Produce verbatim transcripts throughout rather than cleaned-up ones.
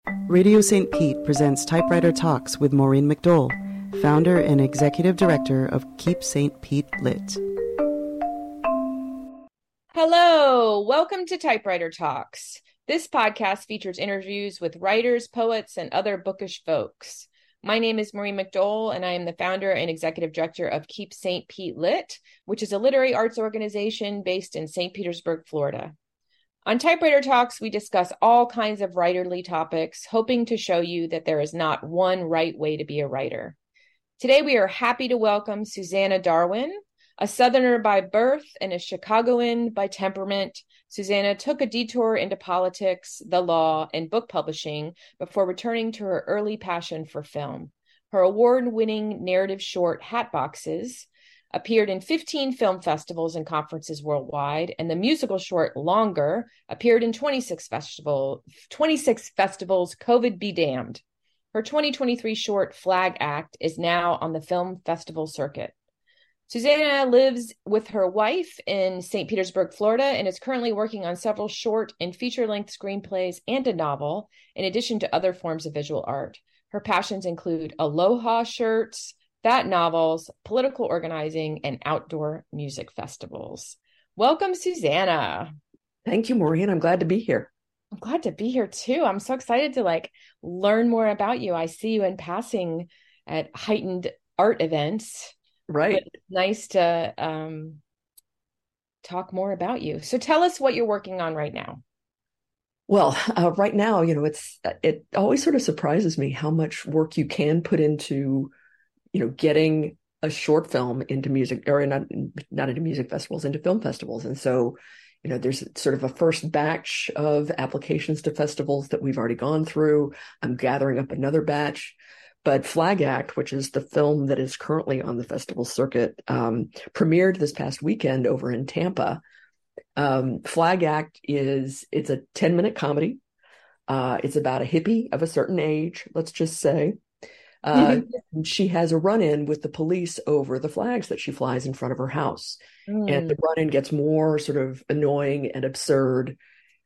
Radio Saint Pete presents Typewriter Talks with Maureen McDole, founder and executive director of Keep Saint Pete Lit. Hello, welcome to Typewriter Talks. This podcast features interviews with writers, poets, and other bookish folks. My name is Maureen McDole, and I am the founder and executive director of Keep Saint Pete Lit, which is a literary arts organization based in Saint Petersburg, Florida. On Typewriter Talks, we discuss all kinds of writerly topics, hoping to show you that there is not one right way to be a writer. Today, we are happy to welcome Susanna Darwin. A Southerner by birth and a Chicagoan by temperament, Susanna took a detour into politics, the law, and book publishing before returning to her early passion for film. Her award-winning narrative short, Hatboxes, appeared in fifteen film festivals and conferences worldwide, and the musical short, Longer, appeared in twenty-six, festival, twenty-six festivals, COVID be damned. Her twenty twenty-three short, Flag Act, is now on the film festival circuit. Susanna lives with her wife in Saint Petersburg, Florida, and is currently working on several short and feature-length screenplays and a novel, in addition to other forms of visual art. Her passions include aloha shirts, fat novels, political organizing, and outdoor music festivals. Welcome, Susanna. Thank you, Maureen. I'm glad to be here. I'm glad to be here, too. I'm so excited to like learn more about you. I see you in passing at heightened art events. Right. But it's nice to um, talk more about you. So tell us what you're working on right now. Well, uh, right now, you know, it's it always sort of surprises me how much work you can put into, you know, getting a short film into music or not, not into music festivals, into film festivals. And so, you know, there's sort of a first batch of applications to festivals that we've already gone through. I'm gathering up another batch. But Flag Act, which is the film that is currently on the festival circuit, um, premiered this past weekend over in Tampa. Um, Flag Act is, it's a ten-minute comedy. Uh, it's about a hippie of a certain age, let's just say. Uh, she has a run-in with the police over the flags that she flies in front of her house. Mm. And the run-in gets more sort of annoying and absurd.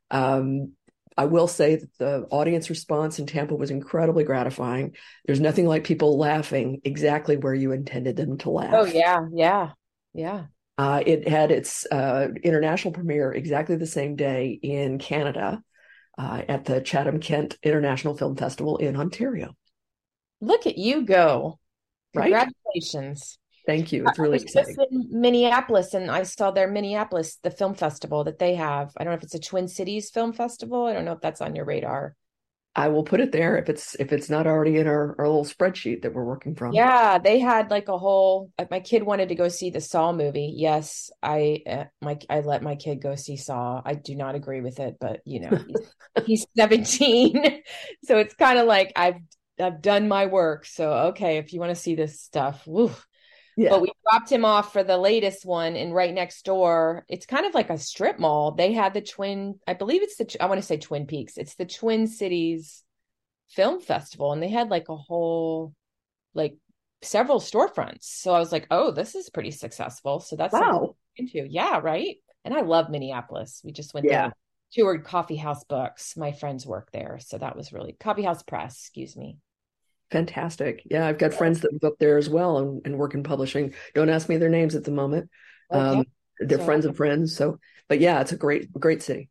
Um I will say that the audience response in Tampa was incredibly gratifying. There's nothing like people laughing exactly where you intended them to laugh. Oh, yeah, yeah, yeah. Uh, it had its uh, international premiere exactly the same day in Canada uh, at the Chatham-Kent International Film Festival in Ontario. Look at you go. Right? Congratulations. Thank you. It's really I was exciting. just in Minneapolis, and I saw their Minneapolis, the film festival that they have. I don't know if it's a Twin Cities Film Festival. I don't know if that's on your radar. I will put it there if it's if it's not already in our, our little spreadsheet that we're working from. Yeah, they had like a whole. My kid wanted to go see the Saw movie. Yes, I uh, my I let my kid go see Saw. I do not agree with it, but you know, he's, he's seventeen, so it's kind of like I've I've done my work. So okay, if you want to see this stuff, woo. Yeah. But we dropped him off for the latest one, and right next door, it's kind of like a strip mall. They had the Twin, I believe it's the, I want to say Twin Peaks. It's the Twin Cities Film Festival, and they had like a whole, like several storefronts. So I was like, oh, this is pretty successful. So that's wow. Into. Yeah, right. And I love Minneapolis. We just went yeah. there, toured Coffee House Books. My friends work there. So that was really, Coffee House Press, excuse me. Fantastic. Yeah, I've got friends that live up there as well and, and work in publishing. Don't ask me their names at the moment. Okay. Um, they're so, friends of friends. So, but yeah, it's a great, great city.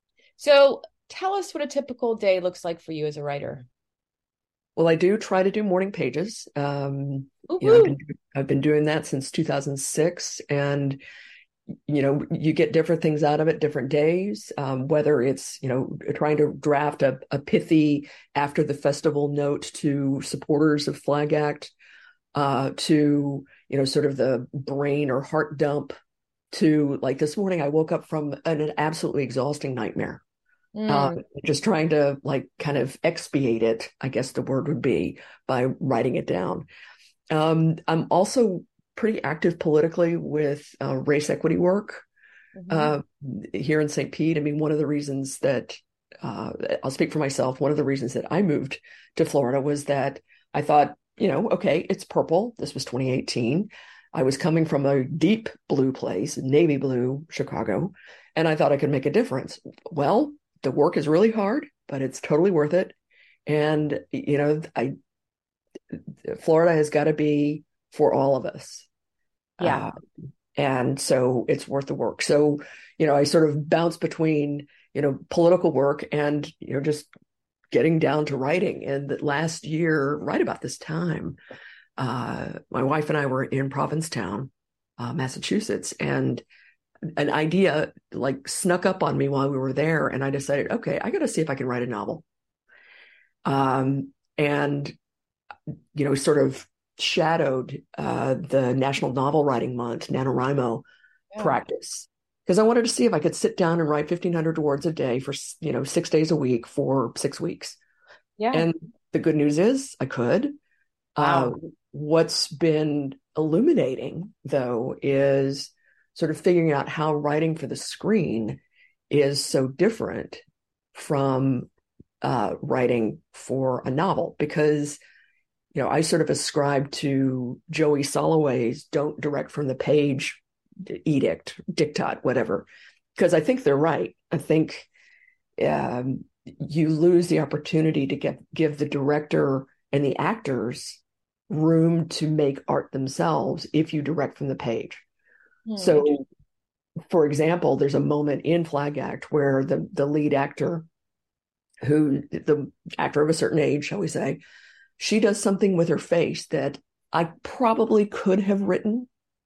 So tell us what a typical day looks like for you as a writer. Well, I do try to do morning pages. Um, you know, I've, been, I've been doing that since two thousand six, and you know, you get different things out of it, different days, um, whether it's, you know, trying to draft a, a pithy after the festival note to supporters of Flag Act, uh, to, you know, sort of the brain or heart dump, to like this morning, I woke up from an, an absolutely exhausting nightmare. Mm. Uh, just trying to like kind of expiate it, I guess the word would be, by writing it down. Um, I'm also pretty active politically with uh, race equity work mm-hmm. uh, here in Saint Pete. I mean, one of the reasons that, uh, I'll speak for myself, one of the reasons that I moved to Florida was that I thought, you know, okay, it's purple. This was twenty eighteen. I was coming from a deep blue place, navy blue, Chicago, and I thought I could make a difference. Well, the work is really hard, but it's totally worth it. And, you know, I, Florida has got to be for all of us. Yeah. Uh, and so it's worth the work. So, you know, I sort of bounce between, you know, political work and, you know, just getting down to writing. And that last year, right about this time, uh, my wife and I were in Provincetown, uh, Massachusetts, and an idea like snuck up on me while we were there. And I decided, okay, I got to see if I can write a novel. Um, and, you know, sort of shadowed uh, the National Novel Writing Month, NaNoWriMo Yeah. practice, because I wanted to see if I could sit down and write fifteen hundred words a day for, you know, six days a week for six weeks. Yeah. And the good news is I could. Wow. Uh, what's been illuminating, though, is sort of figuring out how writing for the screen is so different from uh, writing for a novel, because, you know, I sort of ascribe to Joey Soloway's "don't direct from the page" edict, diktat, whatever, because I think they're right. I think um, you lose the opportunity to get give the director and the actors room to make art themselves if you direct from the page. Hmm. So, for example, there's a moment in Flag Act where the the lead actor, who the actor of a certain age, shall we say, she does something with her face that I probably could have written,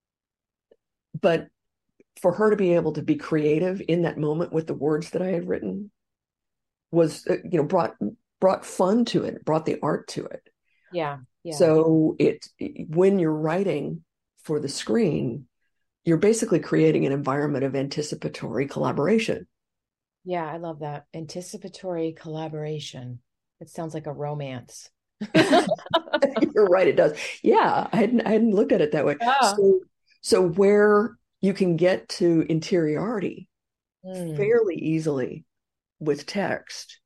but for her to be able to be creative in that moment with the words that I had written was, you know, brought brought fun to it, brought the art to it. Yeah. Yeah. So it when you're writing for the screen, you're basically creating an environment of anticipatory collaboration. Yeah, I love that. Anticipatory collaboration. It sounds like a romance. You're right, it does. Yeah, I hadn't I hadn't looked at it that way. Yeah. So so where you can get to interiority Mm. fairly easily with text,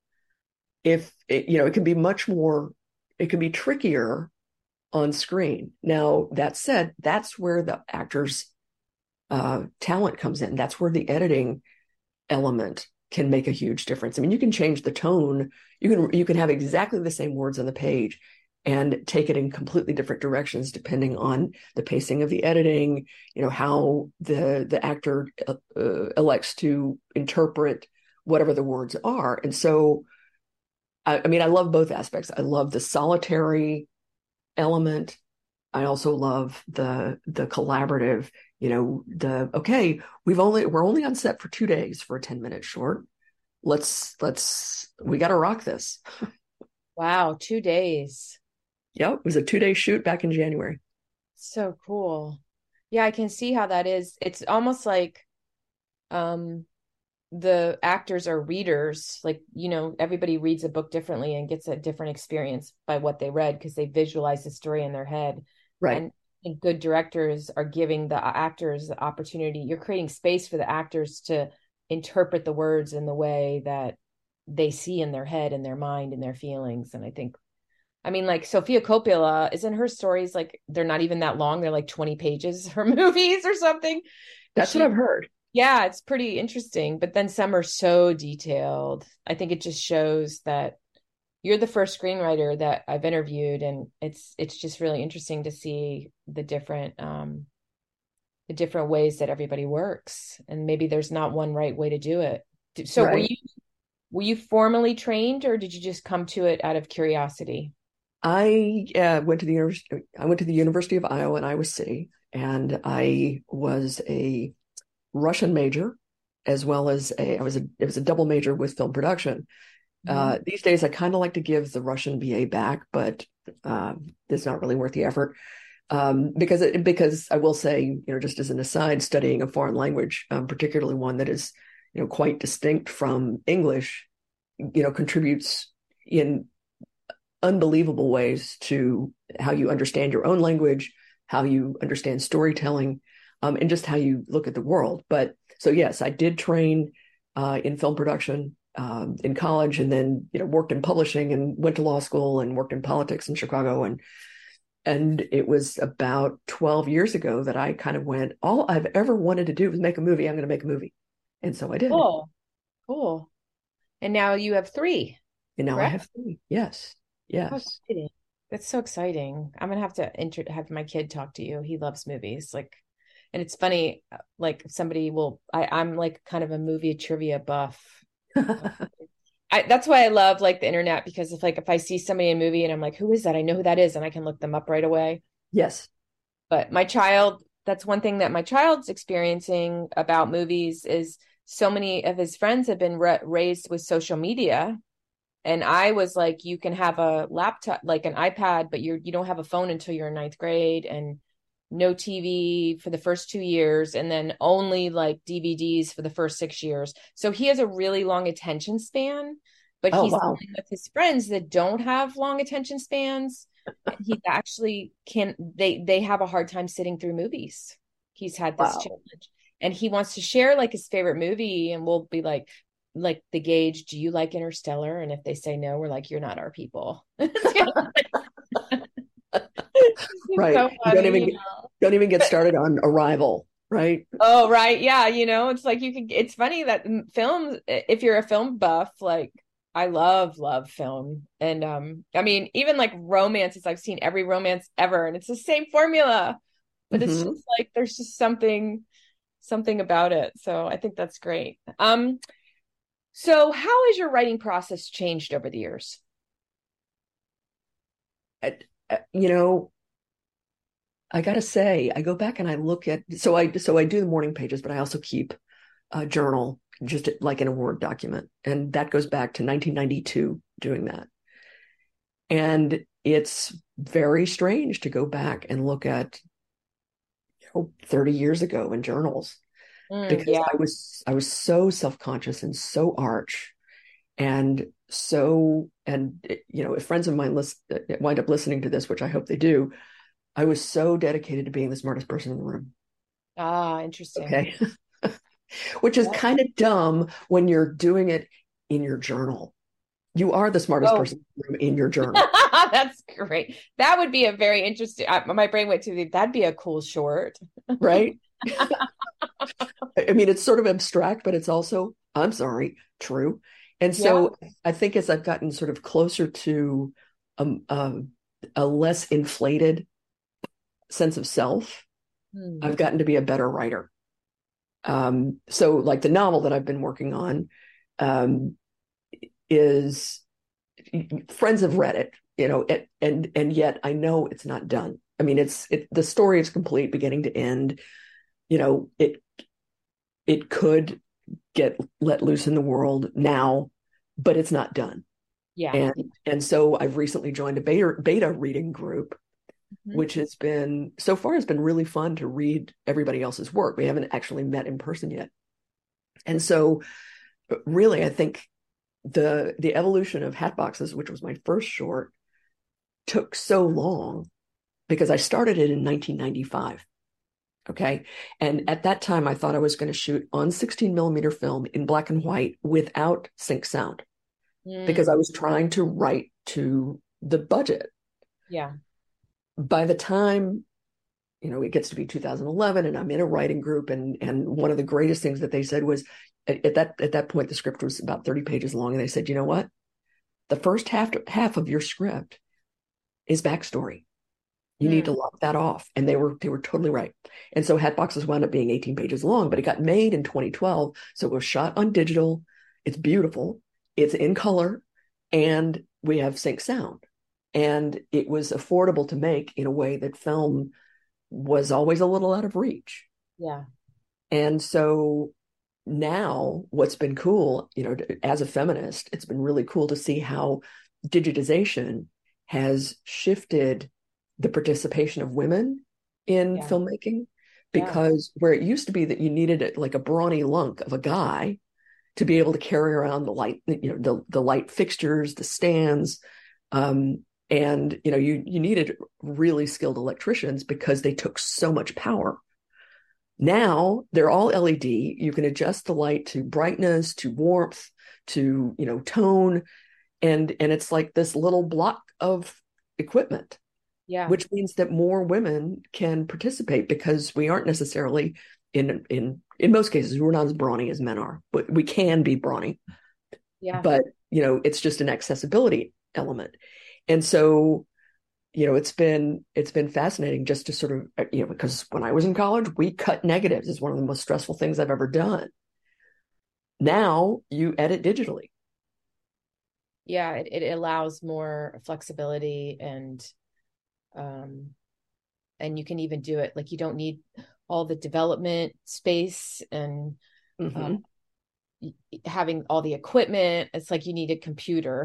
if it, you know, it can be much more, it can be trickier on screen. Now, that said, that's where the actor's uh, talent comes in. That's where the editing element can make a huge difference. I mean, you can change the tone. You can you can have exactly the same words on the page and take it in completely different directions depending on the pacing of the editing, you know, how the the actor uh, elects to interpret whatever the words are. And so, I, I mean, I love both aspects. I love the solitary element. I also love the the collaborative, you know, the, okay, we've only, we're only on set for two days for a ten minute short. Let's, let's, we got to rock this. Wow. Two days. Yep. It was a two day shoot back in January. So cool. Yeah, I can see how that is. It's almost like um the actors are readers. Like, you know, everybody reads a book differently and gets a different experience by what they read because they visualize the story in their head. Right. And, and good directors are giving the actors the opportunity. You're creating space for the actors to interpret the words in the way that they see in their head and their mind and their feelings. And I think, I mean, like Sofia Coppola, isn't her stories like, they're not even that long. They're like twenty pages, her movies or something. That's She, what I've heard. Yeah, it's pretty interesting. But then some are so detailed. I think it just shows that you're the first screenwriter that I've interviewed, and it's it's just really interesting to see the different um the different ways that everybody works. And maybe there's not one right way to do it. So Right. were you were you formally trained, or did you just come to it out of curiosity? I uh, went to the university. I went to the University of Iowa in Iowa City, and I was a Russian major, as well as a I was a it was a double major with film production. Mm-hmm. Uh, these days, I kind of like to give the Russian B A back, but uh, it's not really worth the effort. Um, because it, because I will say, you know, just as an aside, studying a foreign language, um, particularly one that is, you know, quite distinct from English, you know, contributes in unbelievable ways to how you understand your own language, how you understand storytelling, um, and just how you look at the world. But so, yes, I did train uh, in film production um, in college, and then, you know, worked in publishing and went to law school and worked in politics in Chicago. And and it was about twelve years ago that I kind of went, all I've ever wanted to do was make a movie. I'm going to make a movie. And so I did. Cool. Cool. And now you have three. And now Correct? I have three. Yes. How Yes. exciting. That's so exciting. I'm gonna have to inter have my kid talk to you. He loves movies. Like, and it's funny, uh, like somebody will I, I'm like kind of a movie trivia buff. I, that's why I love like the internet, because if like if I see somebody in a movie and I'm like, who is that? I know who that is, and I can look them up right away. Yes. But my child, that's one thing that my child's experiencing about movies is so many of his friends have been ra raised with social media. And I was like, you can have a laptop, like an iPad, but you're, you don't have a phone until you're in ninth grade, and no T V for the first two years, and then only like D V Ds for the first six years. So he has a really long attention span, but Oh, he's wow. dealing with his friends that don't have long attention spans. And he actually can, they, they have a hard time sitting through movies. He's had this Wow. challenge, and he wants to share like his favorite movie, and we'll be like, like the gauge, do you like Interstellar? And if they say no, we're like, you're not our people. Right. So You don't funny, even you get, know? don't even get But, started on Arrival, right? oh, right. Yeah. You know, it's like you could, it's funny that films, if you're a film buff, like I love, love film. And um, I mean, even like romances, I've seen every romance ever, and it's the same formula, but it's Mm-hmm. just like there's just something, something about it. So I think that's great. Um, so how has your writing process changed over the years? You know, I gotta say, I go back and I look at so I so I do the morning pages, but I also keep a journal just like in a Word document, and that goes back to nineteen ninety-two doing that. And it's very strange to go back and look at, you know, thirty years ago in journals, Mm, because yeah. I was I was so self-conscious and so arch, and so and you know, if friends of mine list, wind up listening to this, which I hope they do, I was so dedicated to being the smartest person in the room. Ah, interesting. Okay. Which is Yeah. kind of dumb when you're doing it in your journal. You are the smartest Oh, person in the room in your journal, that's great. That would be a very interesting. I, my brain went to the, that'd be a cool short. right? I mean, it's sort of abstract, but it's also, I'm sorry, true. And Yeah. so I think as I've gotten sort of closer to um, um, a less inflated sense of self, Hmm. I've gotten to be a better writer. Um, so like the novel that I've been working on, um, is friends have read it, you know, it, and and yet I know it's not done. I mean, it's it, the story is complete, beginning to end. You know, it it could get let loose in the world now, but it's not done. Yeah. And and so I've recently joined a beta beta reading group, Mhm. which has been so far has been really fun to read everybody else's work. We haven't actually met in person yet, and so really, I think the the evolution of Hatboxes, which was my first short, took so long because I started it in nineteen ninety-five. Okay. And at that time, I thought I was going to shoot on sixteen millimeter film in black and white without sync sound, because I Mm, was trying to write to the budget. yeah. By the time, you know, it gets to be two thousand eleven and I'm in a writing group, and and one of the greatest things that they said was at, at that at that point, the script was about thirty pages long. And they said, you know what? The first half half of your script is backstory. You need to Mm, lop that off. And they were they were totally right. And so Hatboxes wound up being eighteen pages long, but it got made in twenty twelve. So it was shot on digital. It's beautiful. It's in color. And we have sync sound. And it was affordable to make in a way that film was always a little out of reach. yeah. And so now what's been cool, you know, as a feminist, it's been really cool to see how digitization has shifted the participation of women in Yeah. filmmaking, Yeah. because where it used to be that you needed it like a brawny lunk of a guy to be able to carry around the light, you know, the, the light fixtures, the stands, um, and you know, you you needed really skilled electricians because they took so much power. Now they're all L E D. You can adjust the light to brightness, to warmth, to, you know, tone, and and it's like this little block of equipment, Yeah. which means that more women can participate, because we aren't necessarily in in in most cases we're not as brawny as men are, but we can be brawny. Yeah. But you know, it's just an accessibility element. And so, you know, it's been, it's been fascinating just to sort of, you know, because when I was in college, we cut negatives. It's one of the most stressful things I've ever done. Now you edit digitally. Yeah, it, it allows more flexibility, and um and you can even do it like you don't need all the development space and Mm-hmm. uh, having all the equipment. It's like you need a computer.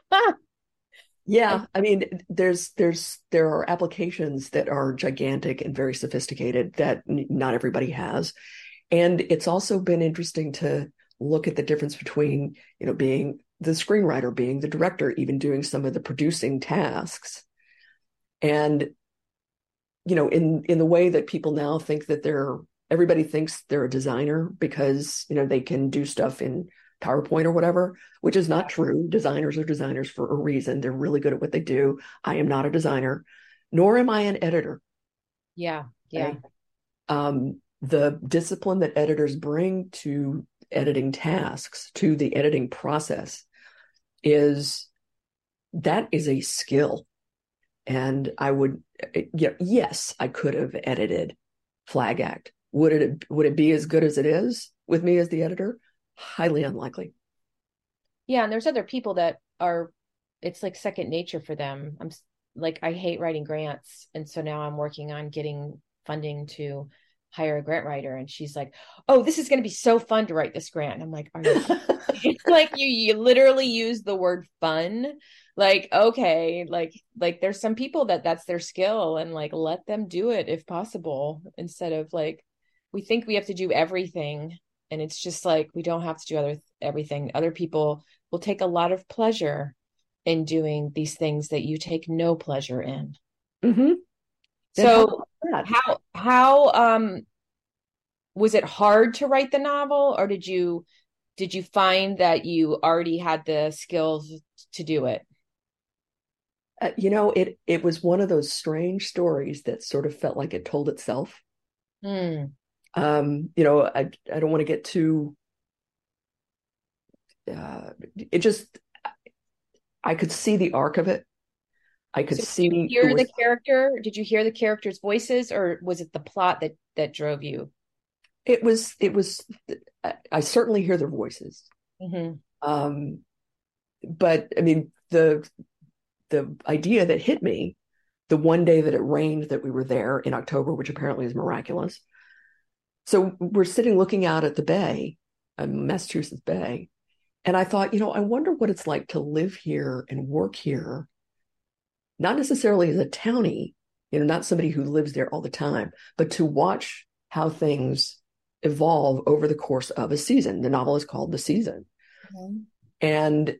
Yeah, I mean, there's there's there are applications that are gigantic and very sophisticated that n- not everybody has. And it's also been interesting to look at the difference between, you know, being the screenwriter, being the director, even doing some of the producing tasks. And, you know, in in the way that people now think that they're everybody thinks they're a designer because, you know, they can do stuff in PowerPoint or whatever, which is not true. Designers are designers for a reason. They're really good at what they do. I am not a designer, nor am I an editor. Yeah, yeah. Okay? Um, the discipline that editors bring to editing tasks, to the editing process, is that is a skill. And I would, yeah, yes, I could have edited Flag Act. Would it would it be as good as it is with me as the editor? Highly unlikely. Yeah, and there's other people that are, it's like second nature for them. I'm like, I hate writing grants, and so now I'm working on getting funding to hire a grant writer, and she's like, oh, this is going to be so fun to write this grant. And I'm like, are you it's like you you literally use the word fun. Like, okay, like like there's some people that that's their skill, and like let them do it if possible, instead of like we think we have to do everything, and it's just like we don't have to do other everything. Other people will take a lot of pleasure in doing these things that you take no pleasure in. Mm-hmm. So how how um was it hard to write the novel, or did you did you find that you already had the skills to do it? Uh, you know, it it was one of those strange stories that sort of felt like it told itself. Mm. Um, you know, I I don't want to get too. Uh, it just, I could see the arc of it. I could So see. did you hear was, the character? Did you hear the characters' voices, or was it the plot that that drove you? It was. It was. I, I certainly hear their voices. Mm-hmm. Um, but I mean, the the idea that hit me the one day that it rained that we were there in October, which apparently is miraculous. So we're sitting looking out at the bay, uh, Massachusetts Bay, and I thought, you know, I wonder what it's like to live here and work here, not necessarily as a townie, you know, not somebody who lives there all the time, but to watch how things evolve over the course of a season. The novel is called The Season. Mm-hmm. And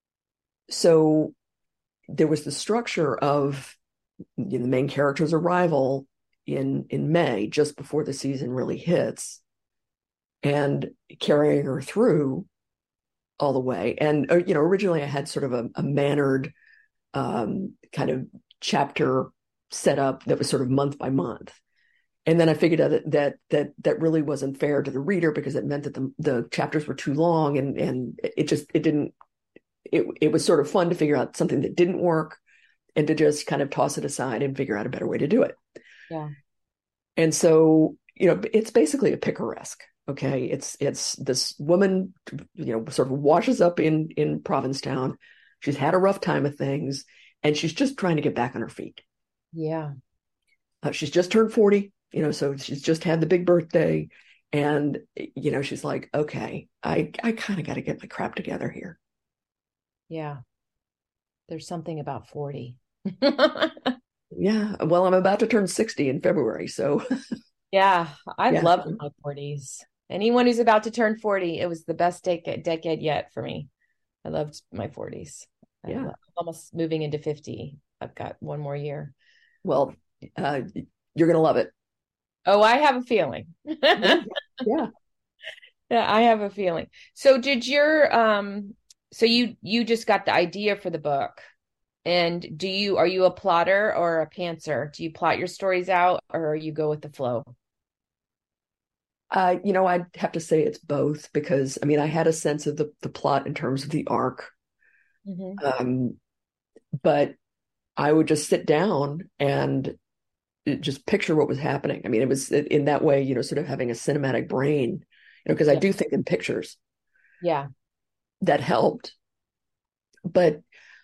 so there was the structure of, you know, the main character's arrival in in May, just before the season really hits, and carrying her through all the way. And, you know, originally I had sort of a, a mannered um, kind of chapter set up that was sort of month by month. And then I figured out that that that, that really wasn't fair to the reader, because it meant that the, the chapters were too long, and and it just, it didn't, it, it was sort of fun to figure out something that didn't work and to just kind of toss it aside and figure out a better way to do it. Yeah. And so, you know, it's basically a picaresque. Okay. It's, it's this woman, you know, sort of washes up in, in Provincetown. She's had a rough time of things, and she's just trying to get back on her feet. Yeah. Uh, she's just turned forty, you know, so she's just had the big birthday, and, you know, she's like, okay, I, I kind of got to get my crap together here. Yeah. There's something about forty. Yeah. Well, I'm about to turn sixty in February. So yeah, I've yeah. loved my forties. Anyone who's about to turn forty, it was the best decade, decade yet for me. I loved my forties. Yeah. I'm almost moving into fifty. I've got one more year. Well, uh, you're going to love it. Oh, I have a feeling. Yeah. Yeah. Yeah, I have a feeling. So did your, um, so you, you just got the idea for the book, and do you, are you a plotter or a pantser? Do you plot your stories out, or you go with the flow? Uh, you know, I'd have to say it's both, because I mean, I had a sense of the, the plot in terms of the arc. Mm-hmm. Um, but I would just sit down and just picture what was happening. I mean, it was in that way, you know, sort of having a cinematic brain, you know, because I Yeah. do think in pictures. Yeah. That helped. But,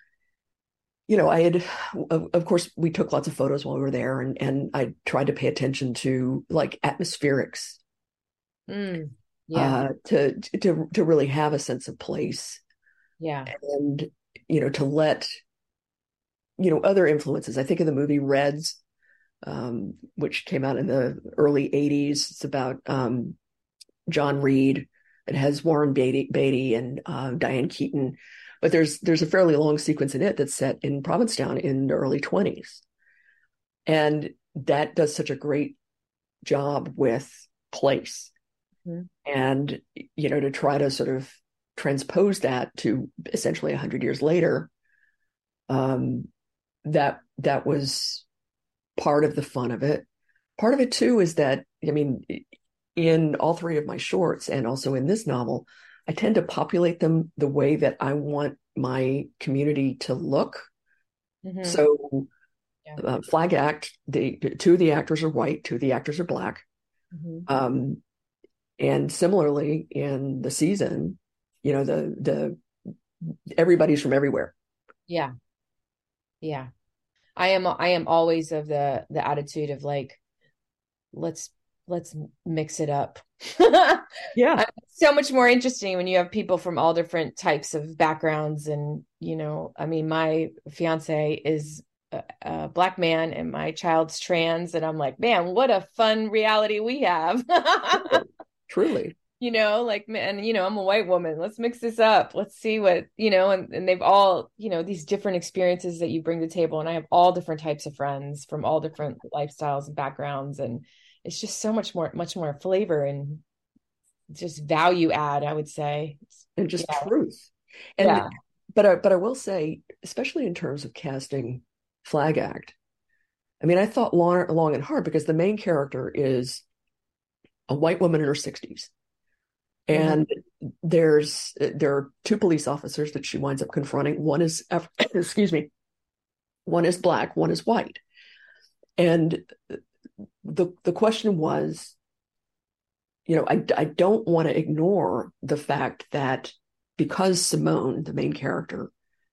you know, I had, of, of course, we took lots of photos while we were there, and, and I tried to pay attention to like atmospherics, Mm. Yeah. uh, to, to, to really have a sense of place, Yeah. and, you know, to let, you know, other influences. I think of the movie Reds, um, which came out in the early eighties. It's about um, John Reed. It has Warren Beatty, Beatty and uh, Diane Keaton, but there's there's a fairly long sequence in it that's set in Provincetown in the early twenties, and that does such a great job with place, Mm-hmm. and you know, to try to sort of transpose that to essentially a hundred years later, um, that that was part of the fun of it. Part of it too is that, I mean, in all three of my shorts and also in this novel, I tend to populate them the way that I want my community to look. Mm-hmm. So, Yeah. uh, Flag Act, the two of the actors are white, two of the actors are black. Mm-hmm. Um, and similarly in the season, you know, the the everybody's from everywhere. Yeah. Yeah. I am I am always of the the attitude of like, let's let's mix it up. Yeah. It's so much more interesting when you have people from all different types of backgrounds. And, you know, I mean, my fiance is a, a black man and my child's trans. And I'm like, man, what a fun reality we have. Truly. You know, like, and, you know, I'm a white woman. Let's mix this up. Let's see what, you know, and, and they've all, you know, these different experiences that you bring to the table. And I have all different types of friends from all different lifestyles and backgrounds. And it's just so much more, much more flavor and just value add, I would say. And just Yeah. truth. And, Yeah. but I, but I will say, especially in terms of casting Flag Act, I mean, I thought long, long and hard, because the main character is a white woman in her sixties. And mm-hmm. there's there are two police officers that she winds up confronting. One is, excuse me, one is black, one is white. And the the question was, you know, I, I don't want to ignore the fact that because Simone, the main character,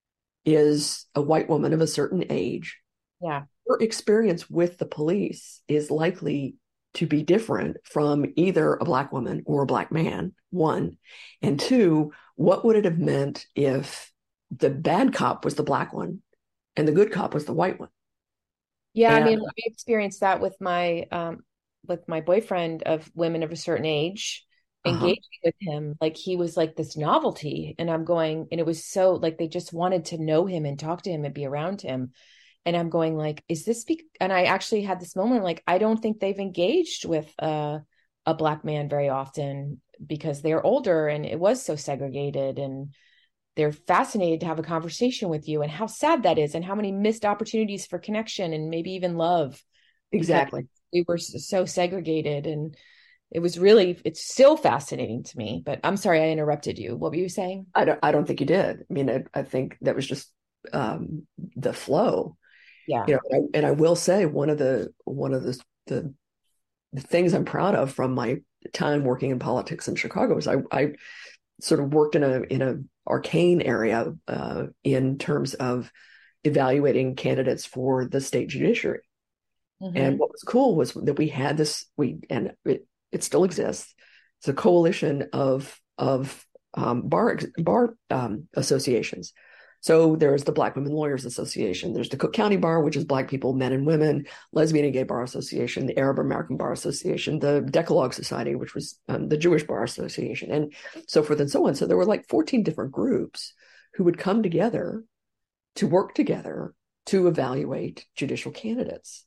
is a white woman of a certain age, yeah, her experience with the police is likely to be different from either a black woman or a black man, one. And two, what would it have meant if the bad cop was the black one and the good cop was the white one? Yeah, and, I mean, I experienced that with my um with my boyfriend of women of a certain age, engaging uh-huh. with him. Like, he was like this novelty. And I'm going, and it was so like they just wanted to know him and talk to him and be around him. And I'm going like, is this be-? And I actually had this moment like, I don't think they've engaged with uh, a black man very often because they're older and it was so segregated, and they're fascinated to have a conversation with you, and how sad that is, and how many missed opportunities for connection and maybe even love. Exactly. We were so segregated, and it was really, it's still fascinating to me. But I'm sorry, I interrupted you. What were you saying? I don't, I don't think you did. I mean, I, I think that was just um, the flow. Yeah. You know, and I, and I will say one of the one of the, the the things I'm proud of from my time working in politics in Chicago is I, I sort of worked in a in a arcane area uh, in terms of evaluating candidates for the state judiciary. Mm-hmm. And what was cool was that we had this we and it, it still exists. It's a coalition of of um, bar bar um, associations. So there's the Black Women Lawyers Association. There's the Cook County Bar, which is Black people, men and women, Lesbian and Gay Bar Association, the Arab American Bar Association, the Decalogue Society, which was um, the Jewish Bar Association, and so forth and so on. So there were like fourteen different groups who would come together to work together to evaluate judicial candidates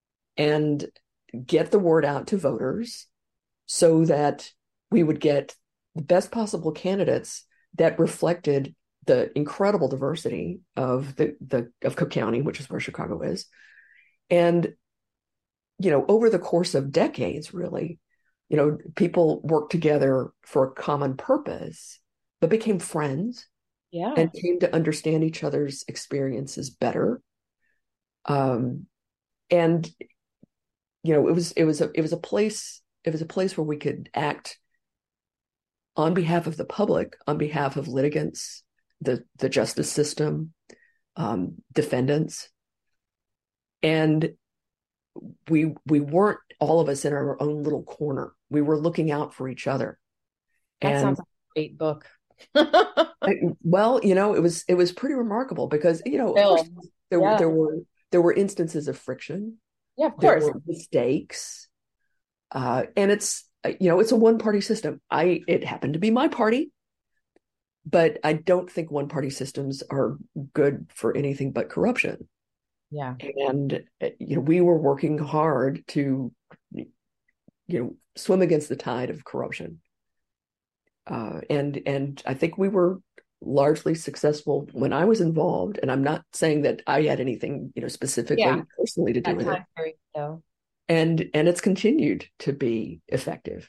and get the word out to voters so that we would get the best possible candidates that reflected the incredible diversity of the, the of Cook County, which is where Chicago is. And, you know, over the course of decades, really, you know, people worked together for a common purpose, but became friends. Yeah. and came to understand each other's experiences better. Um, and you know, it was it was a it was a place it was a place where we could act on behalf of the public, on behalf of litigants, the the justice system, um, defendants, and we we weren't all of us in our own little corner. We were looking out for each other. That And sounds like a great book. I, well, you know, it was it was pretty remarkable because, you know, of course, there yeah. were there were there were instances of friction. Yeah, of There course. were mistakes, uh, and it's you know it's a one party system. I it happened to be my party, but I don't think one party systems are good for anything but corruption. Yeah. And you know we were working hard to you know swim against the tide of corruption. Uh, and and I think we were largely successful when I was involved. And I'm not saying that I had anything, you know, specifically Yeah. personally to do That with time it. period, though. And and it's continued to be effective.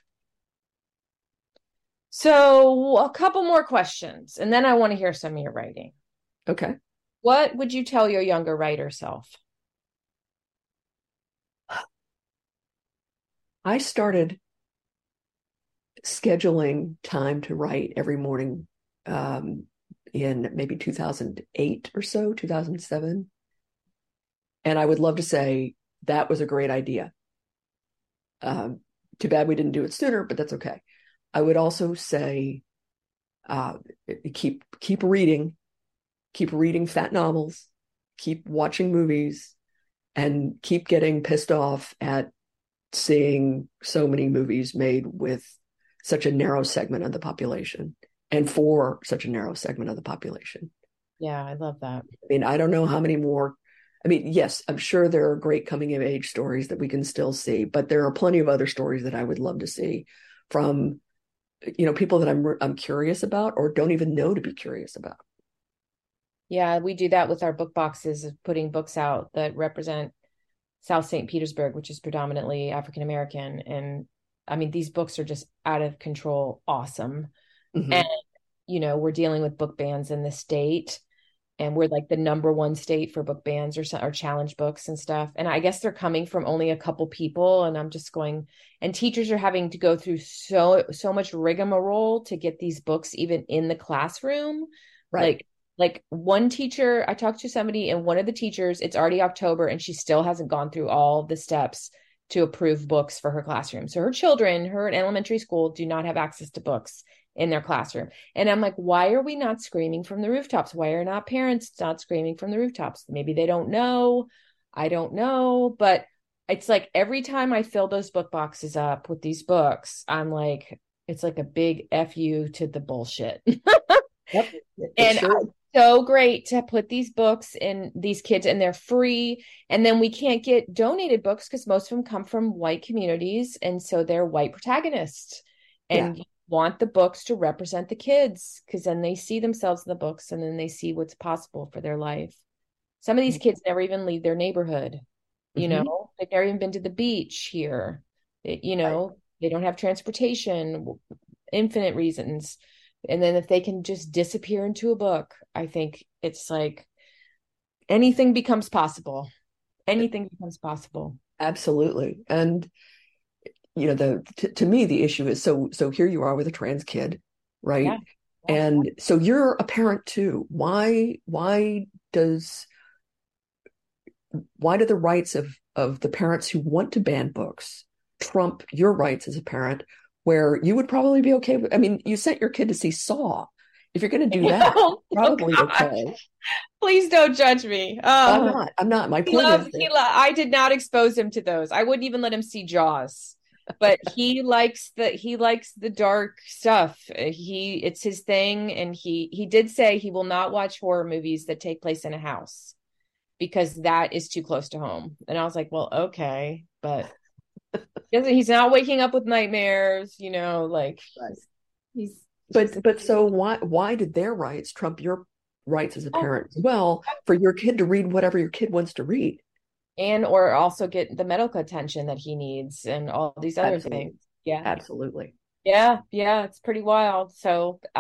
So a couple more questions, and then I want to hear some of your writing. Okay. What would you tell your younger writer self? I started scheduling time to write every morning um, in maybe two thousand eight or so, two thousand seven. And I would love to say that was a great idea. Um, too bad we didn't do it sooner, but that's okay. I would also say uh, keep keep reading, keep reading fat novels, keep watching movies, and keep getting pissed off at seeing so many movies made with such a narrow segment of the population and for such a narrow segment of the population. Yeah, I love that. I mean, I don't know how many more. I mean, yes, I'm sure there are great coming of age stories that we can still see, but there are plenty of other stories that I would love to see from, you know, people that I'm I'm curious about or don't even know to be curious about. Yeah, we do that with our book boxes of putting books out that represent South Saint Petersburg, which is predominantly African American. And I mean, these books are just out of control, awesome. Mm-hmm. And, you know, we're dealing with book bans in the state, and we're like the number one state for book bans or, or challenge books and stuff. And I guess they're coming from only a couple people. And I'm just going, and teachers are having to go through so, so much rigmarole to get these books even in the classroom. Right. Like, Like one teacher, I talked to somebody and one of the teachers, it's already October and she still hasn't gone through all the steps to approve books for her classroom. So her children, her in elementary school, do not have access to books in their classroom. And I'm like, why are we not screaming from the rooftops? Why are not parents not screaming from the rooftops? Maybe they don't know. I don't know. But it's like every time I fill those book boxes up with these books, I'm like, it's like a big F you to the bullshit. Yep. And sure. So great to put these books in these kids, and they're free. And then we can't get donated books because most of them come from white communities. And so they're white protagonists, and Yeah. you want the books to represent the kids because then they see themselves in the books and then they see what's possible for their life. Some of these kids never even leave their neighborhood. You Mm-hmm. know, they've never even been to the beach here. They, you know, right. They don't have transportation, infinite reasons. And then if they can just disappear into a book, I think it's like anything becomes possible. Anything becomes possible. Absolutely. And, you know, the t- to me, the issue is, so, so here you are with a trans kid, right? Yeah. Yeah. And so you're a parent too. Why, why does, why do the rights of, of the parents who want to ban books trump your rights as a parent, where you would probably be okay with? I mean, you sent your kid to see Saw. If you're going to do that, oh, probably oh okay. Please don't judge me. Oh, I'm not. I'm not. My point loves, is, that... he lo- I did not expose him to those. I wouldn't even let him see Jaws. But he likes the he likes the dark stuff. He it's his thing, and he he did say he will not watch horror movies that take place in a house because that is too close to home. And I was like, well, okay, but. He's not waking up with nightmares, you know, like right. he's but he's, but so why why did their rights trump your rights as a parent as well, for your kid to read whatever your kid wants to read, and or also get the medical attention that he needs and all these other absolutely. things. Yeah, absolutely. Yeah, yeah, it's pretty wild. So uh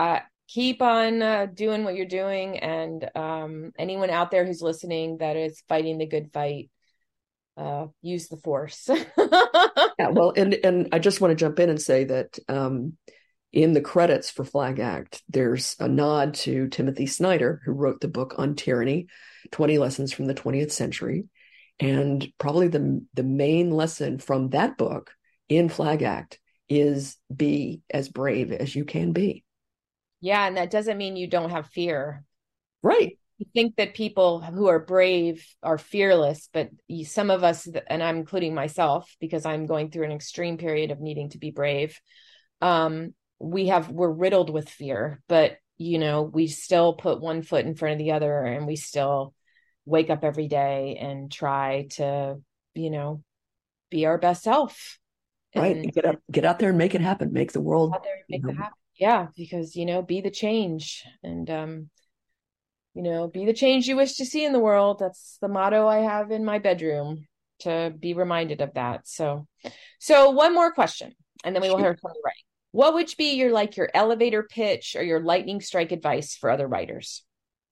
keep on uh, doing what you're doing. And um, anyone out there who's listening that is fighting the good fight, uh, use the force. Yeah, well, and and I just want to jump in and say that um, in the credits for Flag Act, there's a nod to Timothy Snyder, who wrote the book on tyranny, twenty Lessons from the twentieth Century. And probably the, the main lesson from that book in Flag Act is be as brave as you can be. Yeah, and that doesn't mean you don't have fear. Right. You think that people who are brave are fearless, but some of us, and I'm including myself because I'm going through an extreme period of needing to be brave, um, we have, we're riddled with fear, but, you know, we still put one foot in front of the other, and we still wake up every day and try to, you know, be our best self. Right. And get up, get out there and make it happen. Make the world. Out there and make you know, it happen. Yeah, because, you know, be the change, and, um, you know, be the change you wish to see in the world. That's the motto I have in my bedroom, to be reminded of that. So, so one more question, and then we will hear from you. Right. What would be your, like your elevator pitch or your lightning strike advice for other writers?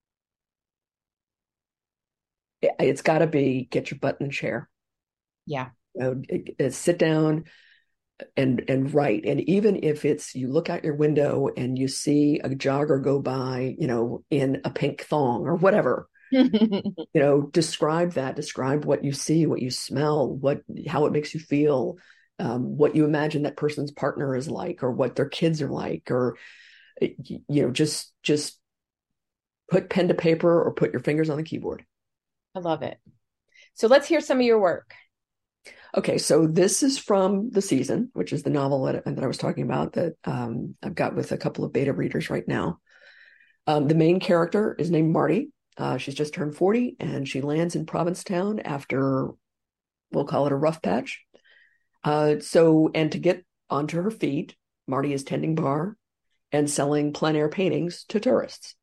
It's got to be get your butt in the chair. Yeah. You know, it, it, sit down and and write. And even if it's you look out your window and you see a jogger go by, you know, in a pink thong or whatever, you know, describe that, describe what you see, what you smell, what how it makes you feel, um, what you imagine that person's partner is like, or what their kids are like, or you know, just just put pen to paper or put your fingers on the keyboard. I love it. So let's hear some of your work. Okay, so this is from The Season, which is the novel that, that I was talking about that um, I've got with a couple of beta readers right now. Um, the main character is named Marty. Uh, she's just turned forty, and she lands in Provincetown after, we'll call it a rough patch. Uh, so, and to get onto her feet, Marty is tending bar and selling plein air paintings to tourists.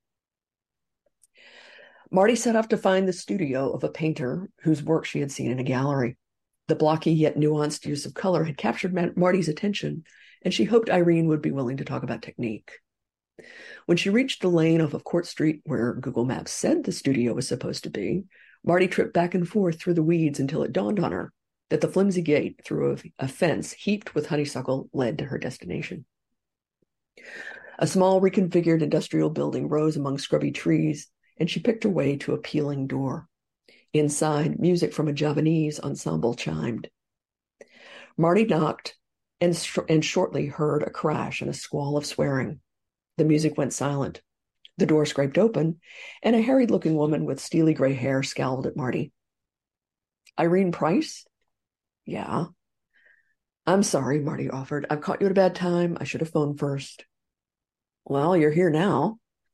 Marty set off to find the studio of a painter whose work she had seen in a gallery. The blocky yet nuanced use of color had captured Marty's attention, and she hoped Irene would be willing to talk about technique. When she reached the lane off of Court Street where Google Maps said the studio was supposed to be, Marty tripped back and forth through the weeds until it dawned on her that the flimsy gate through a, a fence heaped with honeysuckle led to her destination. A small reconfigured industrial building rose among scrubby trees, and she picked her way to a peeling door. Inside, music from a Javanese ensemble chimed. Marty knocked and, sh- and shortly heard a crash and a squall of swearing. The music went silent. The door scraped open, and a harried-looking woman with steely gray hair scowled at Marty. Irene Price? Yeah. I'm sorry, Marty offered. I've caught you at a bad time. I should have phoned first. Well, you're here now.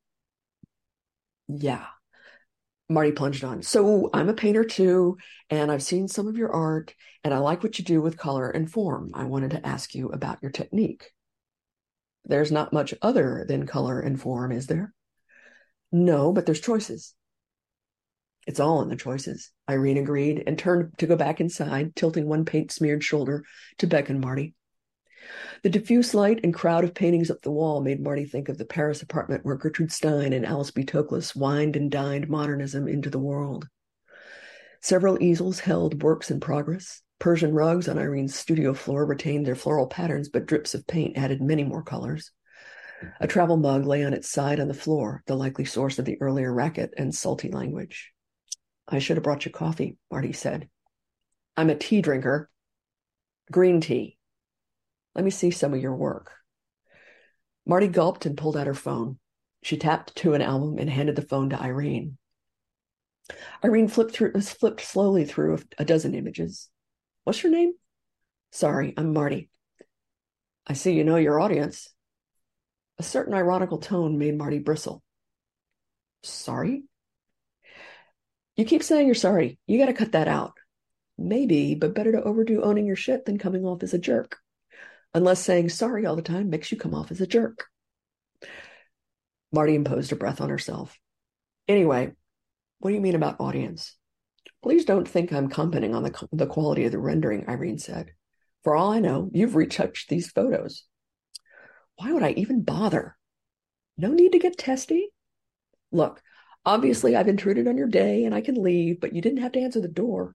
Yeah. Marty plunged on. So I'm a painter too, and I've seen some of your art, and I like what you do with color and form. I wanted to ask you about your technique. There's not much other than color and form, is there? No, but there's choices. It's all in the choices, Irene agreed, and turned to go back inside, tilting one paint-smeared shoulder to beckon Marty. The diffuse light and crowd of paintings up the wall made Marty think of the Paris apartment where Gertrude Stein and Alice B. Toklas wined and dined modernism into the world. Several easels held works in progress. Persian rugs on Irene's studio floor retained their floral patterns, but drips of paint added many more colors. A travel mug lay on its side on the floor, the likely source of the earlier racket and salty language. I should have brought you coffee, Marty said. I'm a tea drinker. Green tea. Let me see some of your work. Marty gulped and pulled out her phone. She tapped to an album and handed the phone to Irene. Irene flipped through, flipped slowly through a dozen images. What's your name? Sorry, I'm Marty. I see you know your audience. A certain ironical tone made Marty bristle. Sorry? You keep saying you're sorry. You got to cut that out. Maybe, but better to overdo owning your shit than coming off as a jerk. Unless saying sorry all the time makes you come off as a jerk. Marty imposed a breath on herself. Anyway, what do you mean about audience? Please don't think I'm commenting on the, the quality of the rendering, Irene said. For all I know, you've retouched these photos. Why would I even bother? No need to get testy. Look, obviously I've intruded on your day and I can leave, but you didn't have to answer the door.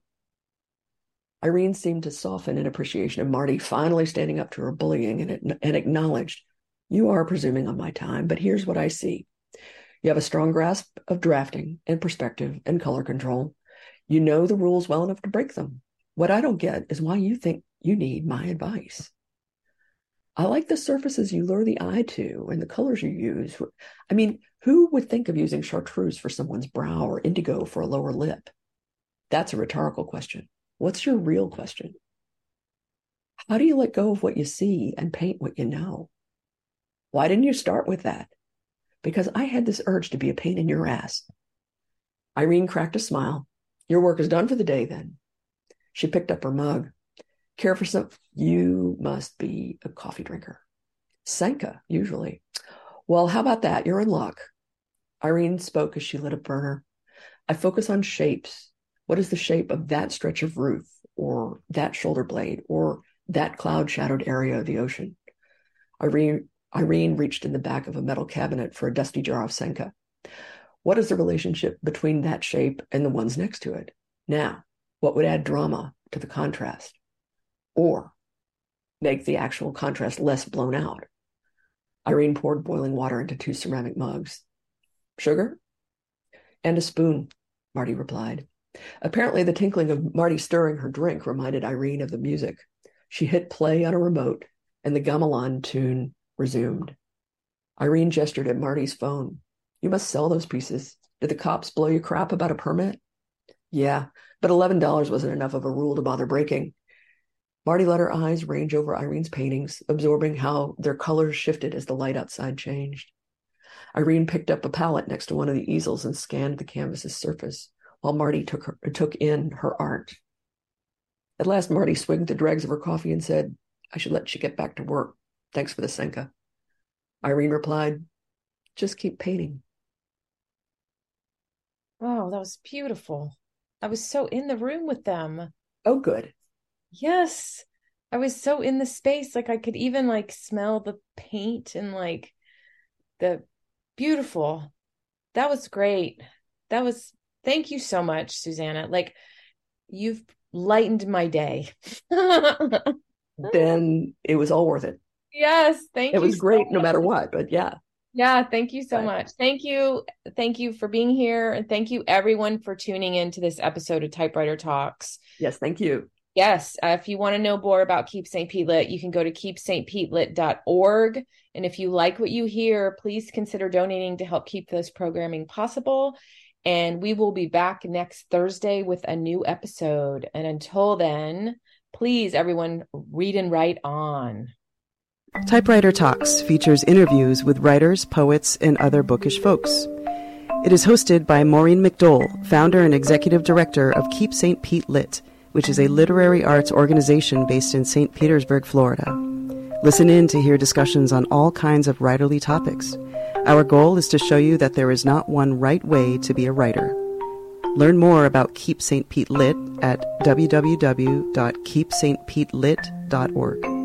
Irene seemed to soften in appreciation of Marty finally standing up to her bullying and, and acknowledged, you are presuming on my time, but here's what I see. You have a strong grasp of drafting and perspective and color control. You know the rules well enough to break them. What I don't get is why you think you need my advice. I like the surfaces you lure the eye to and the colors you use. I mean, who would think of using chartreuse for someone's brow or indigo for a lower lip? That's a rhetorical question. What's your real question? How do you let go of what you see and paint what you know? Why didn't you start with that? Because I had this urge to be a pain in your ass. Irene cracked a smile. Your work is done for the day then. She picked up her mug. Care for some? You must be a coffee drinker. Senka, usually. Well, how about that? You're in luck. Irene spoke as she lit a burner. I focus on shapes. What is the shape of that stretch of roof, or that shoulder blade, or that cloud-shadowed area of the ocean? Irene, Irene reached in the back of a metal cabinet for a dusty jar of Senka. What is the relationship between that shape and the ones next to it? Now, what would add drama to the contrast? Or make the actual contrast less blown out? Irene poured boiling water into two ceramic mugs. Sugar? And a spoon, Marty replied. Apparently, the tinkling of Marty stirring her drink reminded Irene of the music. She hit play on a remote, and the gamelan tune resumed. Irene gestured at Marty's phone. You must sell those pieces. Did the cops blow you crap about a permit? Yeah, but eleven dollars wasn't enough of a rule to bother breaking. Marty let her eyes range over Irene's paintings, absorbing how their colors shifted as the light outside changed. Irene picked up a palette next to one of the easels and scanned the canvas's surface, while Marty took her, took in her art. At last, Marty swigged the dregs of her coffee and said, I should let you get back to work. Thanks for the Senka. Irene replied, just keep painting. Oh, that was beautiful. I was so in the room with them. Oh, good. Yes. I was so in the space. Like I could even like smell the paint and like the beautiful. That was great. That was, thank you so much, Susanna. Like you've lightened my day. Then it was all worth it. Yes. Thank it you. It was great so no matter what, but yeah. Yeah. Thank you so Bye. much. Thank you. Thank you for being here. And thank you everyone for tuning in to this episode of Typewriter Talks. Yes. Thank you. Yes. Uh, if you want to know more about Keep Saint Pete Lit, you can go to keep st pete lit dot org. And if you like what you hear, please consider donating to help keep this programming possible. And we will be back next Thursday with a new episode. And until then, please, everyone, read and write on. Typewriter Talks features interviews with writers, poets, and other bookish folks. It is hosted by Maureen McDole, founder and executive director of Keep Saint Pete Lit, which is a literary arts organization based in Saint Petersburg, Florida. Listen in to hear discussions on all kinds of writerly topics. Our goal is to show you that there is not one right way to be a writer. Learn more about Keep Saint Pete Lit at w w w dot keep st pete lit dot org.